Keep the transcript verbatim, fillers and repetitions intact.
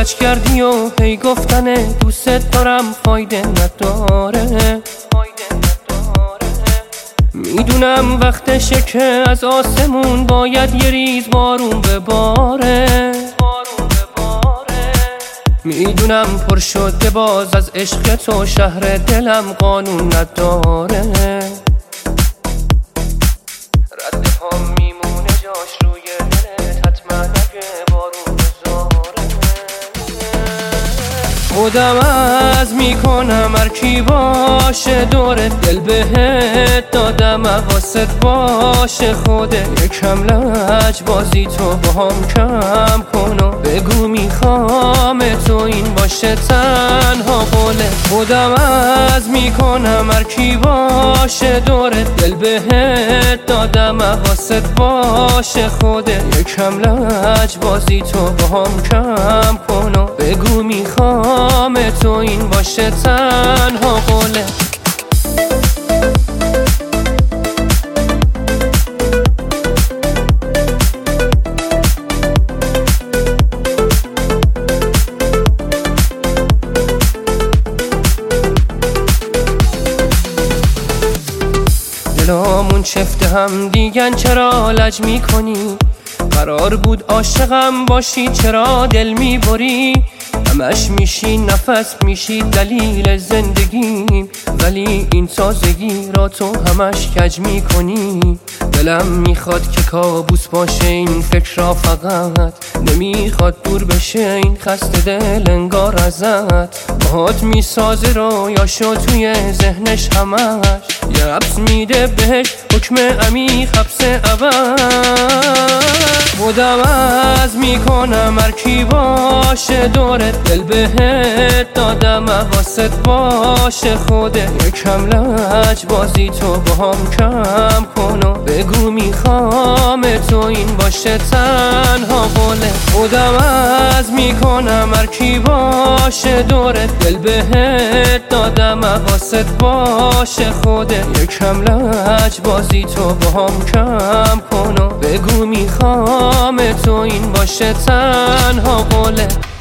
لج کردی و هی گفتن دوست دارم فایده نداره. میدونم وقتشه که از آسمون باید یه ریز بارون بباره. میدونم پر شده باز از عشق تو، شهر دلم قانون نداره. رد پام میمونه جاش روی دلت، حتما اگه بارون بزاره. خودم از میکنم هرکی باشه دورت، دل بهت دادم حواست باشه. خوده یکم لج بازی تو با هم کم کن و بگو میخوام تو این باشه تنها قوله. خودم از میکنم هرکی باشه دورت، دل بهت دادم حواست باشه. خوده یکم لج بازی تو با هم کم کن و بگو میخوام تو این باشه تنها قوله. دلامون چفته هم دیگن، چرا لج میکنی؟ قرار بود عاشقم باشی، چرا دل میبری؟ همش میشی نفس، میشی دلیل زندگیم، ولی این تازگی را تو همش کج میکنی. دلم میخواد که کابوس باشه این فکر را، فقط نمیخواد دور بشه این خسته دل انگار ازت. باهات میسازه رویاشو توی ذهنش، همش یه حبس میده بهش حکم عمیق، حبس ابد. خودم از میکنم هرکی باشه دورت، دل بهت دادم حواست باشه. خوده یکم لج بازی تو با هم کم کن و بگو میخوام تو این باشه تنها قوله. خودم از میکنم هرکی باشه دورت، دل بهت دادم حواست باشه. خوده یکم لج بازی تو با هم کم کن و بگو میخوام تو این باشه تنها قوله.